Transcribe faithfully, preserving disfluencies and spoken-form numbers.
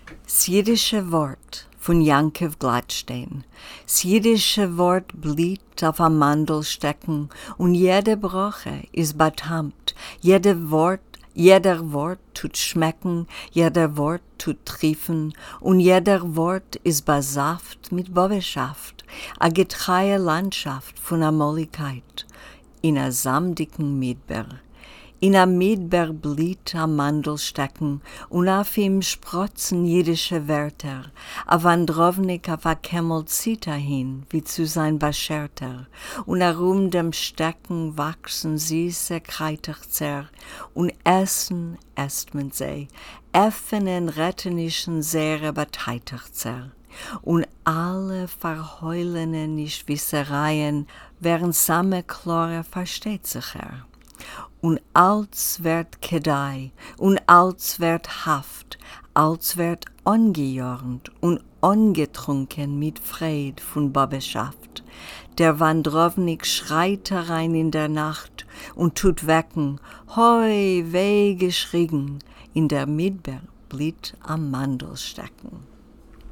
Das jiddische Wort von Jankiv Gladstein. Das jiddische Wort blieb auf am Mandel stecken und jede Broche ist betammt, jede Wort, jeder Wort tut schmecken, jeder Wort tut triefen und jeder Wort ist besaft mit Bobbeschaft, a getreue Landschaft von Amoligkeit, in a samdicken Midber. In a Midber blieb am Mandel stecken und auf ihm sprotzen jüdische Wörter, a Wandrownik auf a Kämmel zieht er hin, wie zu sein Bescherter, und herum dem Stecken wachsen süße Kreiterzer, und essen esst man sie, öffnen rettenischen Seere Beteiterzer. Und alle verheulenen Nichtwissereien wären samme Chlore versteht sich er. Und als wird Kedai, und als wird Haft, als wird ungejornt und ungetrunken mit Fried von Bobbeschaft. Der Wandrownik schreit herein in der Nacht und tut wecken, hoi, weh geschrien, in der Midber blieb am Mandel stecken.